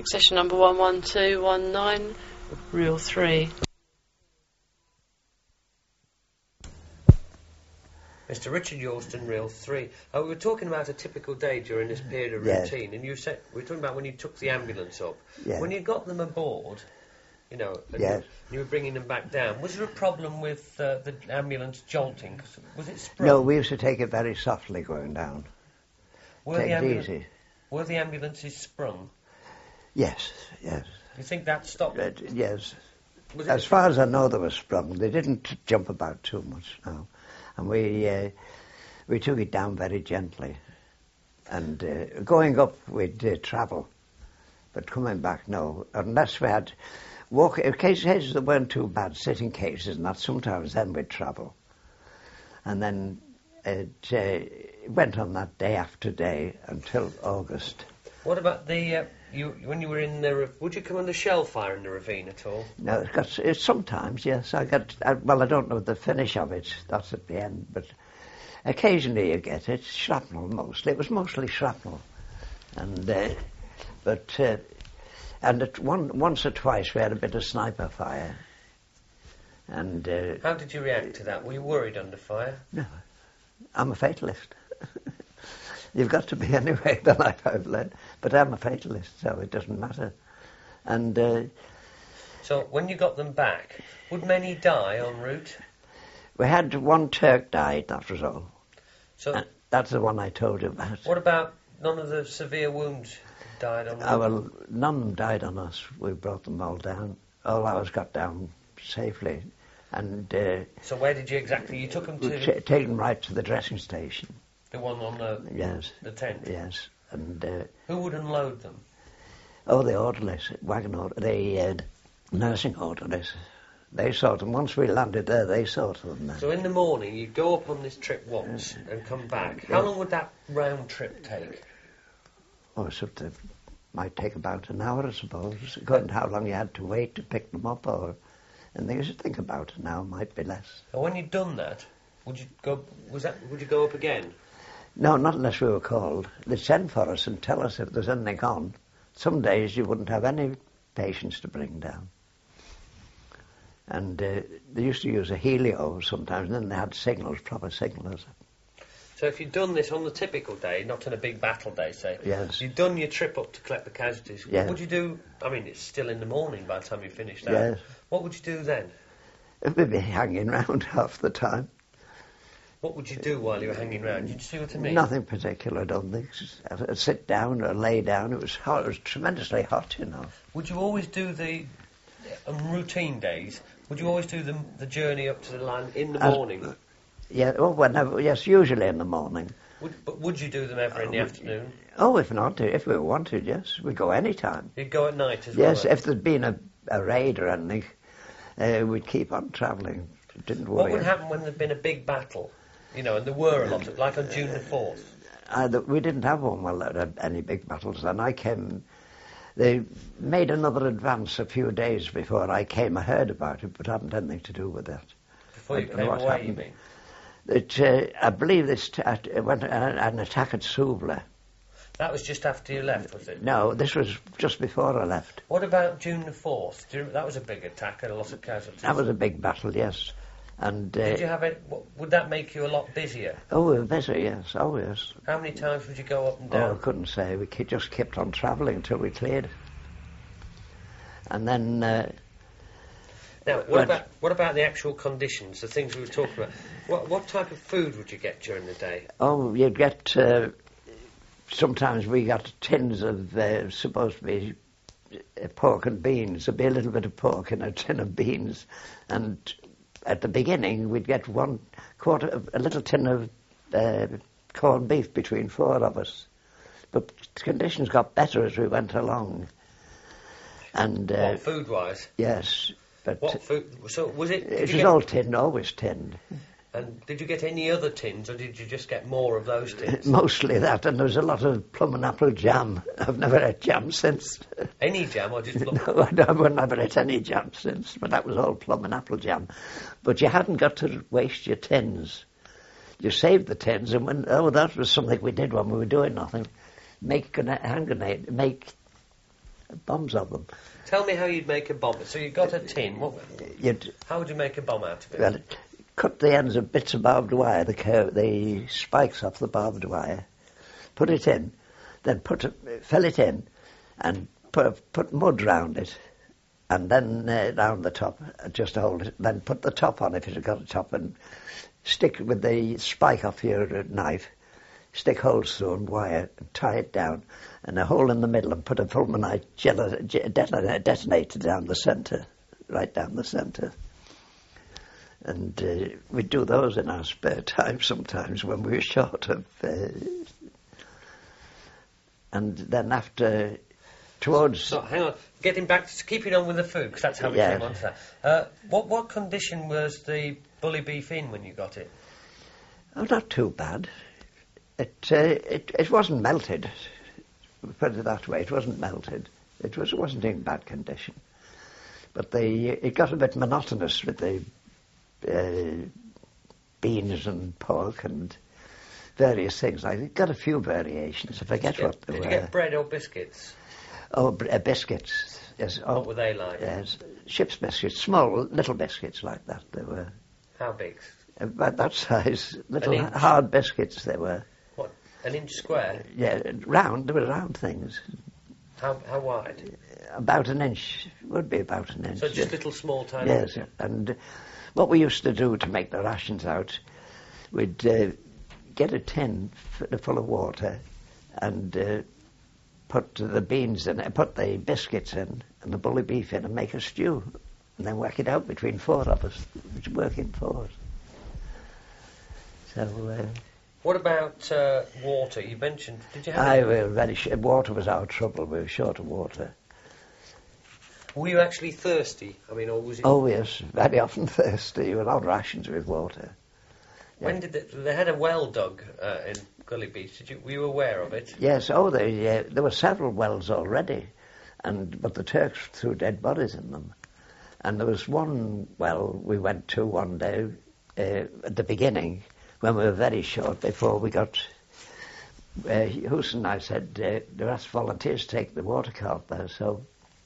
Position number 11219, reel 3. Mr. Richard Yorston, reel 3. We were talking about a typical day during this period of routine, and you said we were talking about when you took the ambulance up. Yes. When you got them aboard, you know, and Yes. you were bringing them back down, was there a problem with the ambulance jolting? 'Cause was it sprung? No, we used to take it very softly going down. Take it easy. Were the ambulances sprung? Yes, yes. Do you think that stopped? Yes. Was As far as I know, they were sprung. They didn't jump about too much, no. And we took it down very gently. And going up, we'd travel. But coming back, no. Unless we had cases that weren't too bad, sitting cases, and that sometimes then we'd travel. And then it went on that day after day until August. What about the when you were in the? Would you come under shell fire in the ravine at all? No, sometimes, yes. I don't know the finish of it. That's at the end, but occasionally you get it. Shrapnel mostly. It was mostly shrapnel, and once or twice we had a bit of sniper fire. And how did you react to that? Were you worried under fire? No, I'm a fatalist. You've got to be anyway, the life I've led. But I'm a fatalist, so it doesn't matter. And so when you got them back, would many die en route? We had one Turk died, that was all. So that's the one I told you about. What about none of the severe wounds died on route? Well, none died on us. We brought them all down. All ours got down safely. And so where did you exactly? You took them to? Take them right to the dressing station. The one on the tent? Yes. And who would unload them? Oh, the orderlies, the nursing orderlies. They sorted them. Once we landed there, they sorted them there. So in the morning, you go up on this trip once and come back. How long would that round trip take? Oh, might take about an hour, I suppose, according to how long you had to wait to pick them up, and they should think about an hour, might be less. And when you'd done that, would you go? Would you go up again? No, not unless we were called. They'd send for us and tell us if there's anything on. Some days you wouldn't have any patients to bring down. And they used to use a helio sometimes, and then they had signals, proper signals. So if you'd done this on the typical day, not on a big battle day, say, yes. You'd done your trip up to collect the casualties, yes. What would you do? I mean, it's still in the morning by the time you finish that. Yes. What would you do then? We'd be hanging round half the time. What would you do while you were hanging around? Did you see what I mean? Nothing particular, I don't think. I'd sit down or lay down. It was hot. It was tremendously hot, you know. Would you always do on routine days, would you always do the journey up to the line in the morning? Yeah, whenever, yes, usually in the morning. But would you do them ever in the afternoon? Oh, if we wanted, yes. We'd go any time. You'd go at night as well? Yes, if there'd been a raid or anything, we'd keep on travelling. Didn't worry. What would happen when there'd been a big battle? You know, and there were a lot of, like on June the 4th. We didn't have one while there had any big battles. And I came, they made another advance a few days before I came. I heard about it, but hadn't anything to do with that. Before you came away, you mean? I believe it went an attack at Suvla. That was just after you left, was it? No, this was just before I left. What about June the 4th? That was a big attack and a lot of casualties. That was a big battle, yes. And did you have it? Would that make you a lot busier? Oh, we were busy, yes. Oh, yes. How many times would you go up and down? Oh, I couldn't say. We just kept on travelling until we cleared. And then. Now, what about the actual conditions? The things we were talking about. What type of food would you get during the day? Oh, you'd get. Sometimes we got tins of supposed to be pork and beans. There'd be a little bit of pork in a tin of beans, and at the beginning we'd get a little tin of corned beef between four of us. But conditions got better as we went along. And food-wise? Yes. But what food? So was it? It was all tinned, always tinned. And did you get any other tins, or did you just get more of those tins? Mostly that, and there was a lot of plum and apple jam. I've never had jam since. Any jam, or just plum? No, I've never had any jam since, but that was all plum and apple jam. But you hadn't got to waste your tins. You saved the tins, and that was something we did when we were doing nothing. Make bombs of them. Tell me how you'd make a bomb. So you got a tin. How would you make a bomb out of it? Well, cut the ends of bits of barbed wire, the spikes off the barbed wire, put it in, then fill it in, and put mud round it, and then round the top, just to hold it. Then put the top on if it's got a top, and stick with the spike off your knife. Stick holes through and wire, and tie it down, and a hole in the middle, and put a fulminate detonator down the centre, right down the centre. And we do those in our spare time sometimes when we're short of... and then after, towards... So, hang on, getting back to keeping on with the food, because that's how we came on to that. What condition was the bully beef in when you got it? Oh, not too bad. It wasn't melted, put it that way, it wasn't melted. It wasn't in bad condition. But it got a bit monotonous with the beans and pork and various things. I got a few variations. I forget what they were. Did you get bread or biscuits? Oh, biscuits. Yes. What were they like? Yes, ship's biscuits, small little biscuits like that. They were. How big? About that size, little hard biscuits. They were. What? An inch square? Yeah, round. They were round things. How wide? About an inch. Would be about an inch. So just little small tiny. Yes, and what we used to do to make the rations out, we'd get a tin full of water and put the beans in, put the biscuits in and the bully beef in and make a stew, and then whack it out between four of us, which work in fours. So. What about water? You mentioned. Did you have? Water was our trouble. We were short of water. Were you actually thirsty? I mean, or was it? Oh yes, very often thirsty. You were on rations with water. Yeah. When did they had a well dug in Gully Beach? Were you aware of it? Yes. Oh, there were several wells already, but the Turks threw dead bodies in them. And there was one well we went to one day at the beginning when we were very short before we got. Houston and I said they asked volunteers to take the water cart there, so.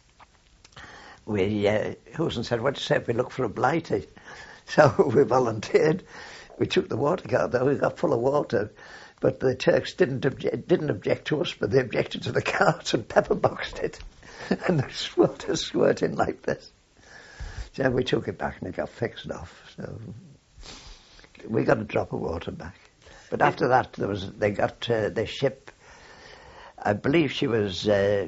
Houston said, what do you say if we look for a blighty? So we volunteered. We took the water cart there, we got full of water, but the Turks didn't object to us, but they objected to the cart and pepper boxed it. And the water squirting like this. So we took it back and it got fixed off. So we got a drop of water back. But after that, they got the ship, I believe she was...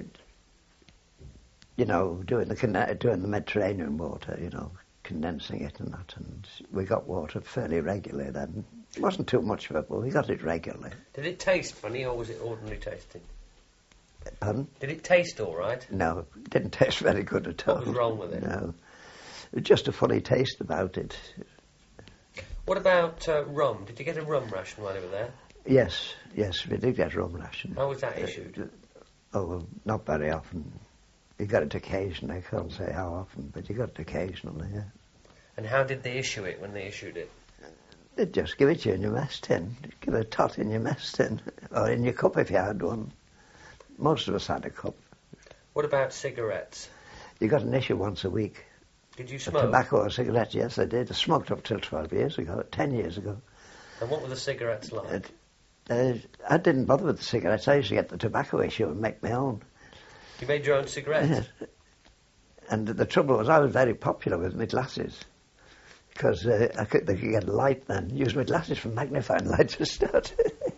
doing the Mediterranean water, condensing it and that, and we got water fairly regularly then. It wasn't too much of it, but we got it regularly. Did it taste funny, or was it ordinary tasting? Pardon? Did it taste all right? No, it didn't taste very good at all. What was wrong with it? No. It was just a funny taste about it. What about rum? Did you get a rum ration while you were there? Yes, we did get rum ration. How was that issued? Well, not very often. You got it occasionally. I can't say how often, but you got it occasionally, yeah. And how did they issue it when they issued it? They'd just give it to you in your mess tin. Give a tot in your mess tin, or in your cup if you had one. Most of us had a cup. What about cigarettes? You got an issue once a week. Did you smoke? Tobacco or cigarettes, yes, I did. I smoked up till 12 years ago, 10 years ago. And what were the cigarettes like? I didn't bother with the cigarettes. I used to get the tobacco issue and make my own. You made your own cigarettes? Yes. And the trouble was I was very popular with my glasses because they could get light then. Use my glasses for magnifying light to start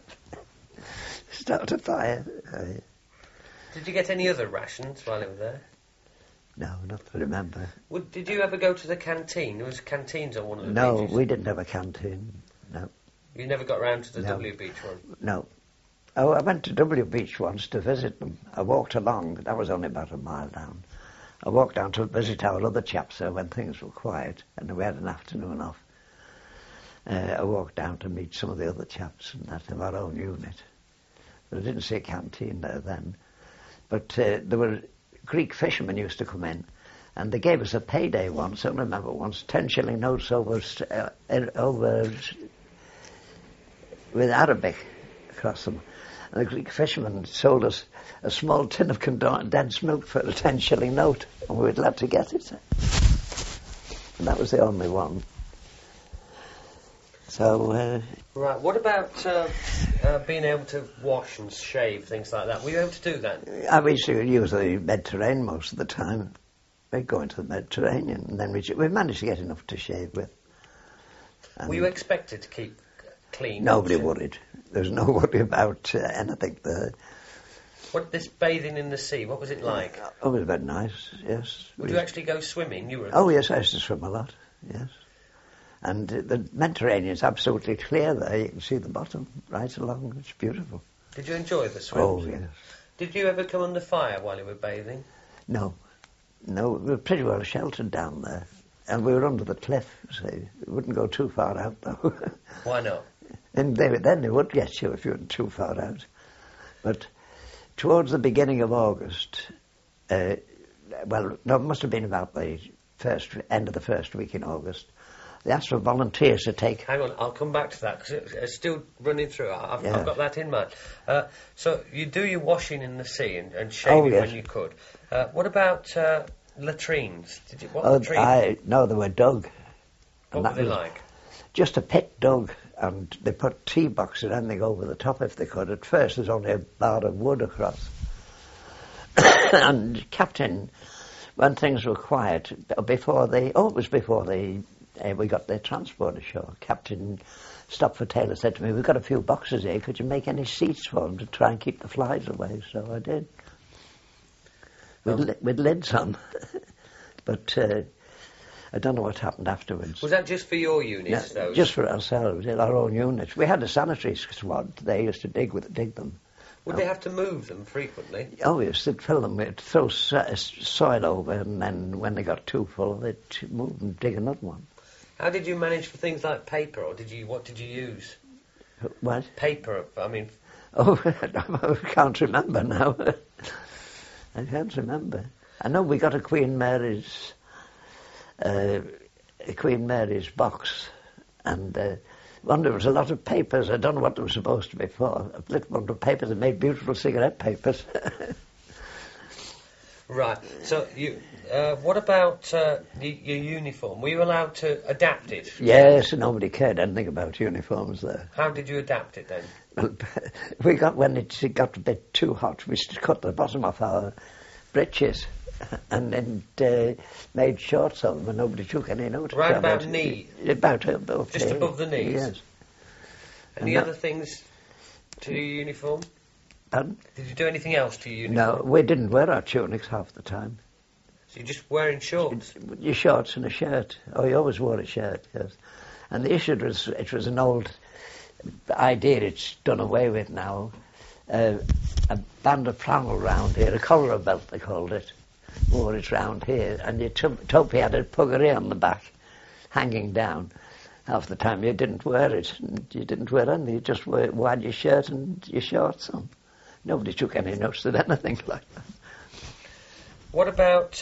a fire. Did you get any other rations while you were there? No, not to remember. Did you ever go to the canteen? There was canteens on one of the beaches. No, we didn't have a canteen, no. You never got round to the W Beach one? No. Oh, I went to W Beach once to visit them. I walked along, that was only about a mile down. I walked down to visit our other chaps there when things were quiet, and we had an afternoon off. I walked down to meet some of the other chaps and that of our own unit. But I didn't see a canteen there then. But there were Greek fishermen used to come in, and they gave us a payday once, I remember once, 10-shilling notes over with Arabic across them. And the Greek fisherman sold us a small tin of condensed milk for a 10-shilling note, and we were glad to get it. And that was the only one. So... Right, what about being able to wash and shave, things like that? Were you able to do that? I used to use the Mediterranean most of the time. We'd go into the Mediterranean, and then we managed to get enough to shave with. And were you expected to keep clean? Nobody worried. There was no worry about anything there. What, this bathing in the sea, what was it like? Oh, it was very nice, yes. Would you actually go swimming? Oh, yes, I used to swim a lot, yes. And the Mediterranean's absolutely clear there. You can see the bottom right along. It's beautiful. Did you enjoy the swims? Oh, yes. Did you ever come under fire while you were bathing? No. No, we were pretty well sheltered down there. And we were under the cliff, so we wouldn't go too far out, though. Why not? And then they would get you if you went too far out. But towards the beginning of August, it must have been about the end of the first week in August, they asked for volunteers to take... Hang on, I'll come back to that, because it's still running through. I've got that in mind. So you do your washing in the sea and shaving when you could. What about latrines? Latrines? No, they were dug. What were they like? Just a pit dug, and they put tea boxes and anything over the top if they could. At first there's only a bar of wood across. And Captain, when things were quiet, we got their transport ashore. Captain Stopford Taylor said to me, "We've got a few boxes here, could you make any seats for them to try and keep the flies away?" So I did. With lids on. But I don't know what happened afterwards. Was that just for your units, though? Just for ourselves, in our own units. We had a sanitary squad. They used to dig them. Would they have to move them frequently? Oh, yes, they'd fill them. They'd throw soil over, and then when they got too full, they'd move and dig another one. How did you manage for things like paper, or what did you use? What? Paper, I mean... Oh, I can't remember now. I can't remember. I know we got a Queen Mary's box, and there was a lot of papers. I don't know what they were supposed to be for. A little bundle of papers that made beautiful cigarette papers. Right. So what about your uniform? Were you allowed to adapt it? Yes, nobody cared anything about uniforms there. How did you adapt it then? Well, when it got a bit too hot, we cut the bottom off our breeches and then made shorts of them, and nobody took any notice. Right about knee? About above just knee. Above the knees? Yes. Any other things to your uniform? Pardon? Did you do anything else to your uniform? No, we didn't wear our tunics half the time. So you're just wearing shorts? Your shorts and a shirt. Oh, you always wore a shirt, yes. And the issue was, it was an old idea, it's done away with now. A band of flannel round here, a collar belt they called it, wore it round here, and your topi had a puggaree on the back, hanging down. Half the time you didn't wear it, and you didn't wear anything, you just wore your shirt and your shorts on. Nobody took any notice of anything like that. What about,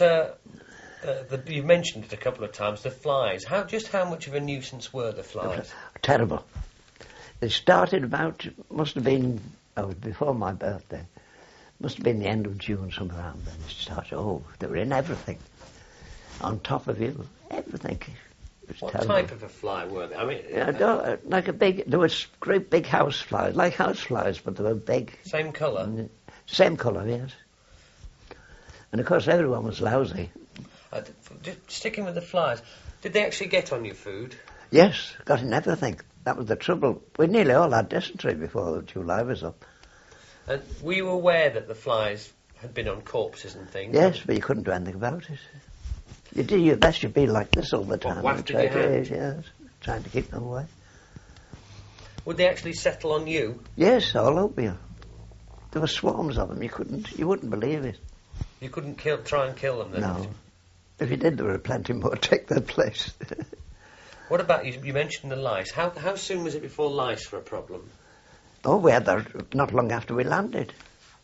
you mentioned it a couple of times, the flies. How much of a nuisance were the flies? Terrible. They started must have been before my birthday. Must have been the end of June, somewhere around then. They started, they were in everything. On top of you, everything. What terrible. Type of a fly were they? I mean, there was great big house flies, like house flies, but they were big. Same colour? Same colour, yes. And of course everyone was lousy. Sticking with the flies, did they actually get on your food? Yes, got in everything. That was the trouble. We nearly all had dysentery before July was up. And were you aware that the flies had been on corpses and things? Yes, but you couldn't do anything about it. You did your best, you'd be like this all the time. Wafted your hand? Yes, trying to keep them away. Would they actually settle on you? Yes, all over you. There were swarms of them. You wouldn't believe it. You couldn't try and kill them then? No. If you did, there were plenty more to take their place. What about, you mentioned the lice. How soon was it before lice were a problem? Oh, we had that not long after we landed.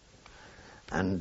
And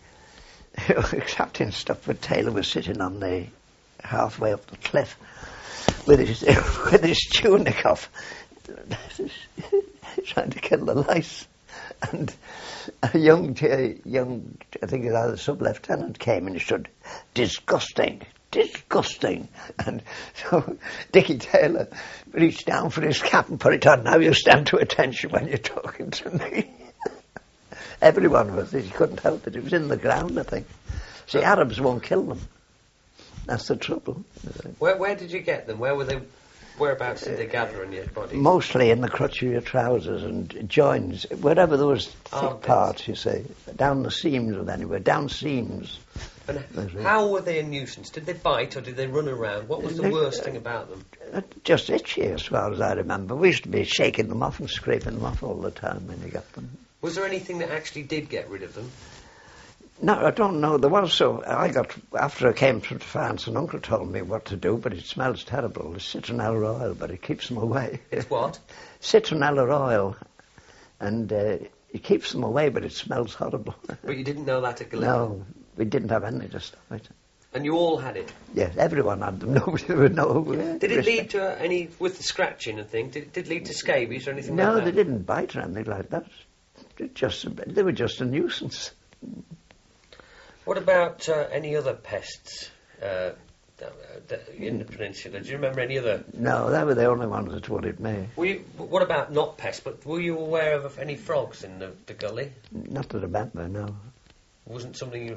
Captain Stopford Taylor was sitting on the halfway up the cliff with his tunic off, trying to kill the lice. And a young, I think it was either sub-lieutenant came and he said, disgusting. And so Dickie Taylor reached down for his cap and put it on. Now you stand to attention when you're talking to me. Everyone was. He couldn't help it. It was in the ground, I think. See, Arabs won't kill them. That's the trouble. Where did you get them? Where were they? Whereabouts did they gather in your body? Mostly in the crotch of your trousers and joins, wherever there was thick parts, you see. Down the seams of anywhere, down seams. And how were they a nuisance? Did they bite or did they run around? What was the worst thing about them? Just itchy, as far as I remember. We used to be shaking them off and scraping them off all the time when you got them. Was there anything that actually did get rid of them? No, I don't know. There was after I came from France, an uncle told me what to do, but it smells terrible. It's citronella oil, but it keeps them away. It's what? Citronella oil. And it keeps them away, but it smells horrible. But you didn't know that at Gallipoli? No, we didn't have any to stop it. And you all had it? Yes, everyone had them. Nobody would know. Did it lead to any, with the scratching and thing, did it lead to scabies or anything like that? No, they didn't bite or anything like that. They were just a nuisance. What about any other pests in the peninsula? Do you remember any other? No, they were the only ones that worried me. What about not pests, but were you aware of any frogs in the gully? Not that I remember, no. Wasn't something you...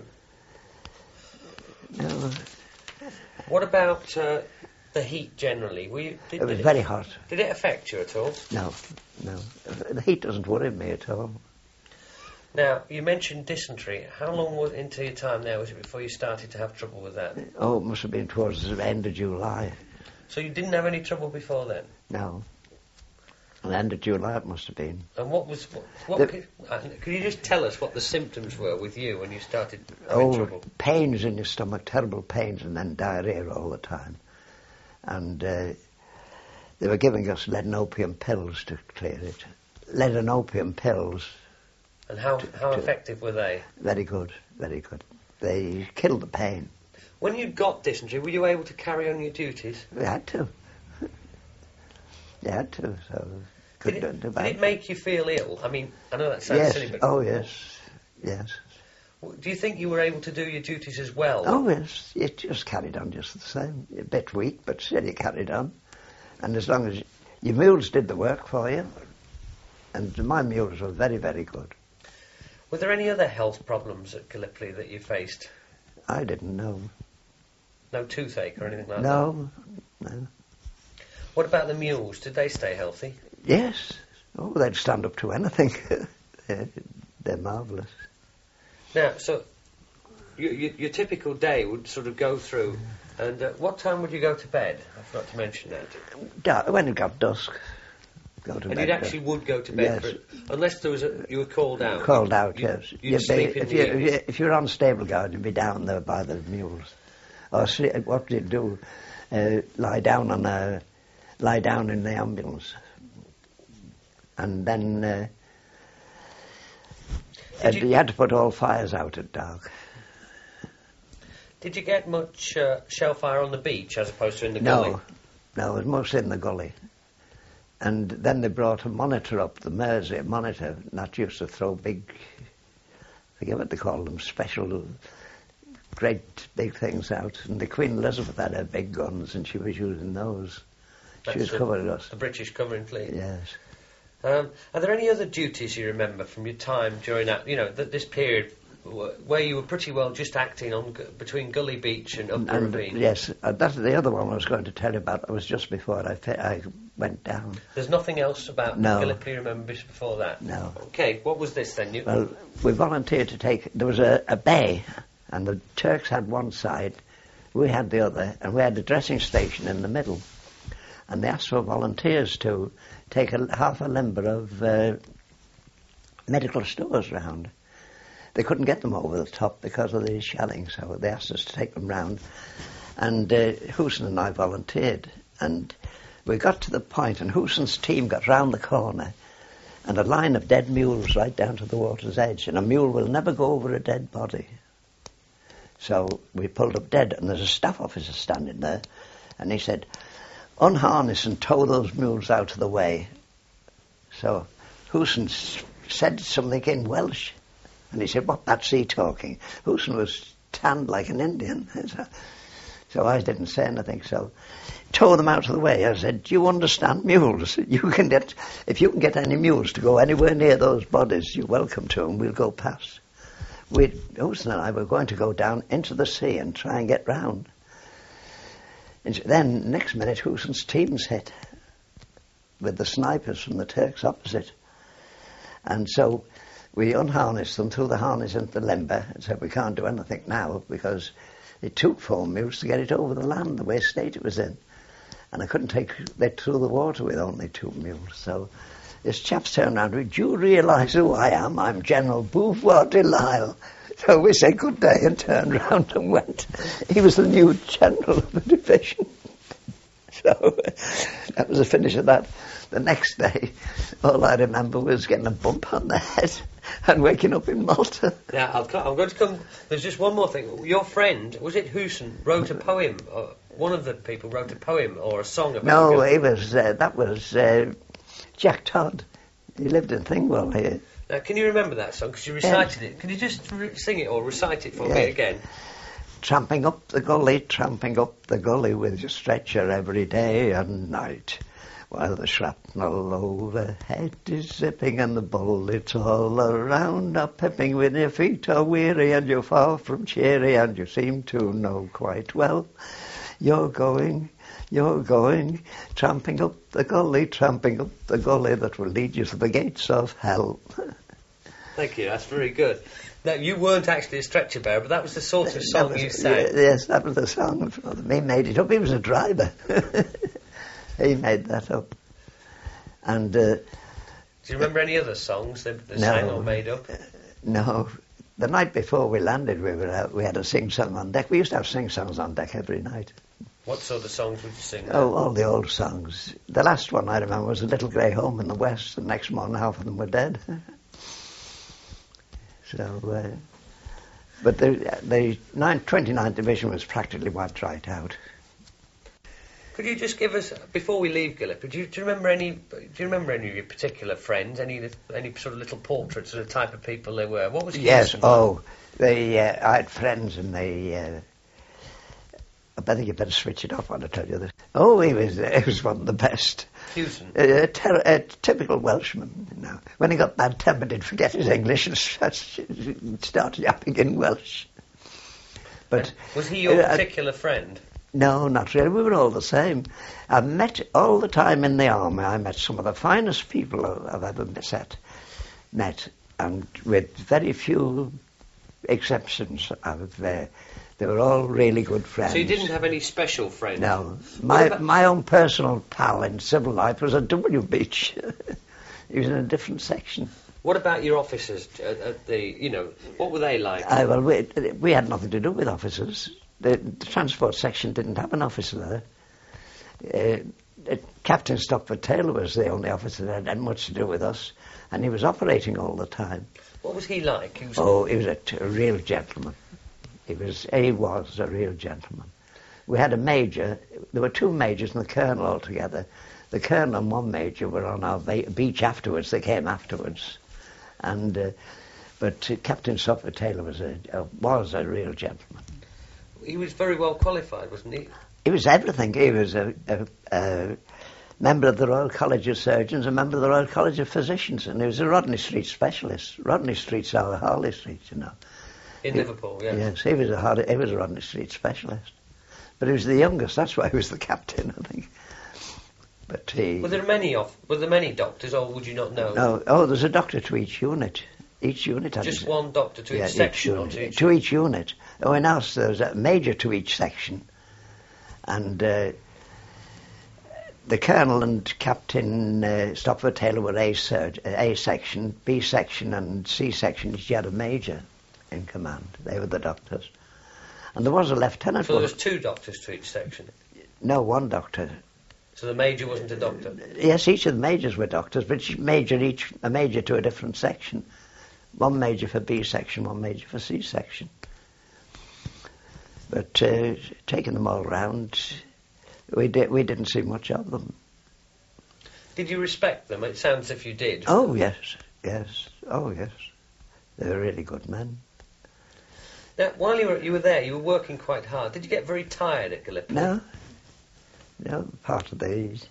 No. What about the heat generally? It was very hot. Did it affect you at all? No. The heat doesn't worry me at all. Now, you mentioned dysentery. How long into your time there was it before you started to have trouble with that? Oh, it must have been towards the end of July. So you didn't have any trouble before then? No. The end of July it must have been. And could you just tell us what the symptoms were with you when you started having trouble? Pains in your stomach, terrible pains, and then diarrhoea all the time. And they were giving us lead and opium pills to clear it. Lead and opium pills. And how effective were they? Very good, very good. They killed the pain. When you got dysentery, were you able to carry on your duties? We had to. You had to, so... Did it make you feel ill? I mean, I know that sounds silly, but... Oh, yes. Do you think you were able to do your duties as well? Oh, yes. You just carried on just the same. A bit weak, but still you carried on. And as long as... Your mules did the work for you. And my mules were very, very good. Were there any other health problems at Gallipoli that you faced? I didn't know. No toothache or anything like that? No. What about the mules? Did they stay healthy? Yes. Oh, they'd stand up to anything. They're marvellous. Now, so your typical day would sort of go through, and what time would you go to bed? I forgot to mention that. When it got dusk. And you actually would go to bed, yes. But unless you were called out. Called out, yes. You'd sleep if you're on stable guard, you'd be down there by the mules. Or what did you do? Lie down in the ambulance, and then you had to put all fires out at dark. Did you get much shell fire on the beach as opposed to in the gully? No, it was mostly in the gully. And then they brought a monitor up, the Mersey monitor, that used to throw big, I forget what they call them, special, great big things out. And the Queen Elizabeth had her big guns, and she was using those. She was covering us. The British covering fleet. Yes. Are there any other duties you remember from your time during that, this period where you were pretty well just acting between Gully Beach and up the ravine? Yes, that's the other one I was going to tell you about. That was just before I went down. There's nothing else about Gallipoli you remember before that? No. Okay, what was this then? Well, we volunteered to take... There was a bay, and the Turks had one side, we had the other, and we had the dressing station in the middle. And they asked for volunteers to take half a limber of medical stores round. They couldn't get them over the top because of the shelling, so they asked us to take them round. And Hewson and I volunteered. And we got to the point, and Hewson's team got round the corner, and a line of dead mules right down to the water's edge. And a mule will never go over a dead body. So we pulled up dead, and there's a staff officer standing there, and he said, "Unharness and tow those mules out of the way." So Hewson said something in Welsh. And he said, what, that's he talking? Hewson was tanned like an Indian. So I didn't say anything, so tore them out of the way. I said, do you understand mules? If you can get any mules to go anywhere near those bodies, you're welcome to them, we'll go past. Hewson and I were going to go down into the sea and try and get round. And then, next minute, Hewson's teams hit with the snipers from the Turks opposite. And so we unharnessed them, threw the harness into the limber, and said, we can't do anything now, because it took 4 mules to get it over the land, the way state it was in. And I couldn't take it through the water with only 2 mules. So this chap's turned around to me, do you realise who I am? I'm General Beauvoir de Lisle. So we said good day and turned round and went. He was the new general of the division. So that was the finish of that. The next day, all I remember was getting a bump on the head and waking up in Malta. Now, I'm going to come... There's just one more thing. Your friend, was it Hewson, wrote a poem? Or one of the people wrote a poem or a song about... No, that was Jack Todd. He lived in Thingwall here. Now, can you remember that song? Because you recited it. Can you just sing it or recite it for me again? Tramping up the gully with your stretcher every day and night, while the shrapnel overhead is zipping and the bullets all around are pipping, when your feet are weary and you're far from cheery and you seem to know quite well you're going, tramping up the gully that will lead you to the gates of hell. Thank you, that's very good. Now, you weren't actually a stretcher bearer, but that was the sort of song you sang. Yes, that was the song. He made it up. He was a driver. He made that up. And do you remember any other songs they sang or made up? No. The night before we landed, we had a sing-song on deck. We used to have sing-songs on deck every night. What sort of songs would you sing? Oh, all the old songs. The last one I remember was A Little Grey Home in the West. The next morning, half of them were dead. So, but the 29th Division was practically wiped right out. Could you just give us, before we leave Gallipoli, do you remember any of your particular friends? Any sort of little portraits of the type of people they were? What was Hewson? Yes. I had friends, and I think you better switch it off when I tell you this. Oh, he was one of the best. Hewson? A typical Welshman, you know. When he got bad-tempered, he'd forget his English and start yapping in Welsh. But was he your particular friend? No, not really. We were all the same. I met all the time in the army. I met some of the finest people I've ever met, and with very few exceptions, they were all really good friends. So you didn't have any special friends? No. My own personal pal in civil life was a W. Beach. He was in a different section. What about your officers at the, what were they like? Well, we had nothing to do with officers. The transport section didn't have an officer there. Captain Stopford Taylor was the only officer that had much to do with us, and he was operating all the time. What was he like? He was a real gentleman. He was a real gentleman. We had a major. There were 2 majors and the colonel altogether. The colonel and 1 major were on our beach afterwards. They came afterwards, but Captain Stopford Taylor was a real gentleman. He was very well qualified, wasn't he? He was everything. He was a member of the Royal College of Surgeons, a member of the Royal College of Physicians, and he was a Rodney Street specialist. Rodney Street's our Harley Street, you know. In Liverpool, yes. Yes, he was a Rodney Street specialist. But he was the youngest, that's why he was the captain, I think. But were there many doctors, or would you not know? No. Oh, there's a doctor to each unit. Each unit had... Just one doctor to each section? To each unit. Oh, in ours there was a major to each section. And the colonel and Captain Stopford Taylor were A section, B section and C section. Each had a major in command. They were the doctors. And there was a lieutenant. So there was 2 doctors to each section? No, 1 doctor. So the major wasn't a doctor? Yes, each of the majors were doctors, but a major to a different section. 1 major for B section, 1 major for C section. But taking them all round, we didn't see much of them. Did you respect them? It sounds as if you did. Oh, yes. Oh, yes. They were really good men. Now, while you were there, you were working quite hard. Did you get very tired at Gallipoli? No, part of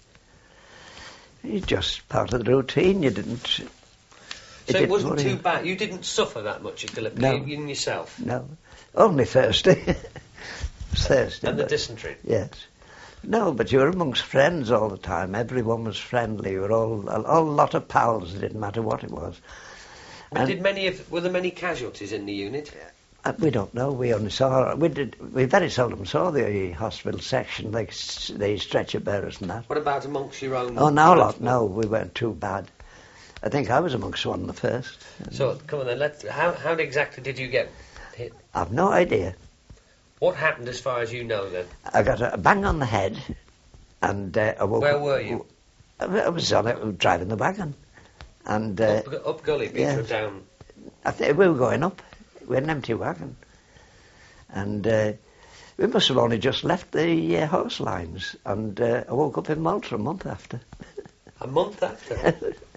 just part of the routine. You didn't... So it wasn't too bad? You didn't suffer that much at Gallipoli in yourself? No, only Thursday. Thursday. And the dysentery? Yes. No, but you were amongst friends all the time. Everyone was friendly. You were all a lot of pals. It didn't matter what it was. But were there many casualties in the unit? We don't know. We only saw. We very seldom saw the hospital section, like the stretcher bearers and that. What about amongst your own? Oh, no, lot. No, we weren't too bad. I think I was amongst one of the first. So come on then. How exactly did you get hit? I've no idea. What happened, as far as you know, then? I got a bang on the head, and I woke Where up. were you? I was driving the wagon, and up Gully, Peter, down. I think we were going up. We had an empty wagon, and we must have only just left the horse lines, and I woke up in Malta a month after. A month after?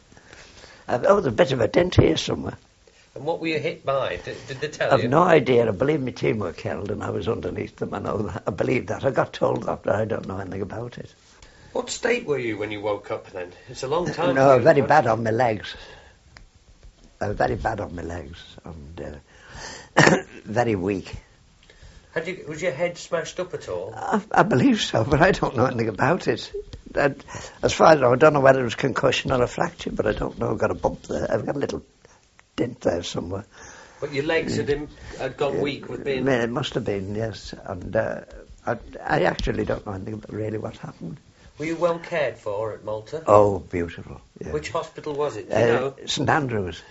I was a bit of a dent here somewhere. And what were you hit by? Did they tell you? I've no idea. I believe my team were killed and I was underneath them. I know that. I believe that. I got told that, but I don't know anything about it. What state were you when you woke up then? It's a long time No, ago. very bad on my legs. I was very bad on my legs and very weak. Was your head smashed up at all? I believe so, but I don't know anything about it. As far as I know, I don't know whether it was concussion or a fracture, but I don't know. I've got a bump there. I've got a little dent there somewhere. But your legs had gone weak with being... It must have been, yes. And I actually don't know anything about really what happened. Were you well cared for at Malta? Oh, beautiful. Yeah. Which hospital was it? Do you know? St Andrews.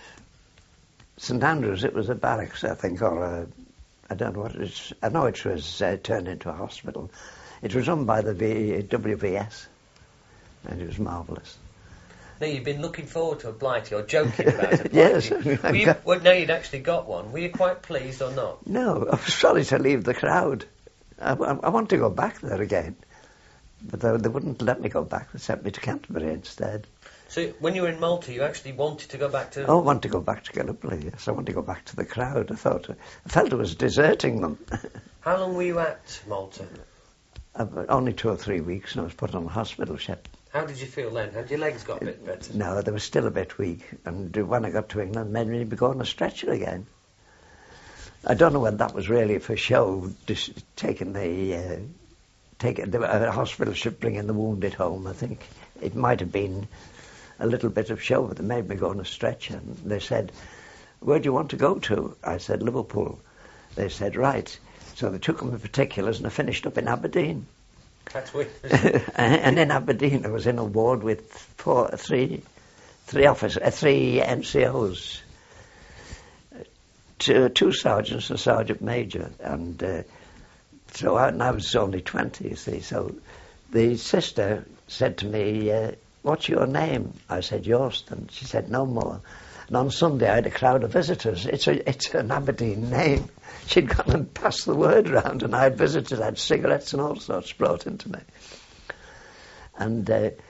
St Andrews, it was a barracks, I think, or I don't know what it is. I know it was turned into a hospital. It was run by the WVS, and it was marvellous. Now, you've been looking forward to a blighty, or joking about it. Yes. Now you'd actually got one. Were you quite pleased or not? No, I was sorry to leave the crowd. I want to go back there again. But they wouldn't let me go back. They sent me to Canterbury instead. So when you were in Malta, you actually wanted to go back to... Oh, I want to go back to Gallipoli, yes. I want to go back to the crowd. I felt I was deserting them. How long were you at Malta? Only 2 or 3 weeks, and I was put on a hospital ship. How did you feel then? Had your legs got a bit better? No, they were still a bit weak. And when I got to England, made me go on a stretcher again. I don't know whether that was really for show, taking the hospital ship bringing the wounded home. I think it might have been a little bit of show, but they made me go on a stretcher. And they said, "Where do you want to go to?" I said, "Liverpool." They said, "Right." So they took me particulars, and I finished up in Aberdeen. That's weird. And in Aberdeen, I was in a ward with three NCOs, two sergeants, and a sergeant major, and so I was only 20, you see. So the sister said to me, "What's your name?" I said, "Yorston." She said, "No more." And on Sunday, I had a crowd of visitors. It's an Aberdeen name. She'd gone and passed the word round, and I had visitors, I had cigarettes and all sorts brought into me. And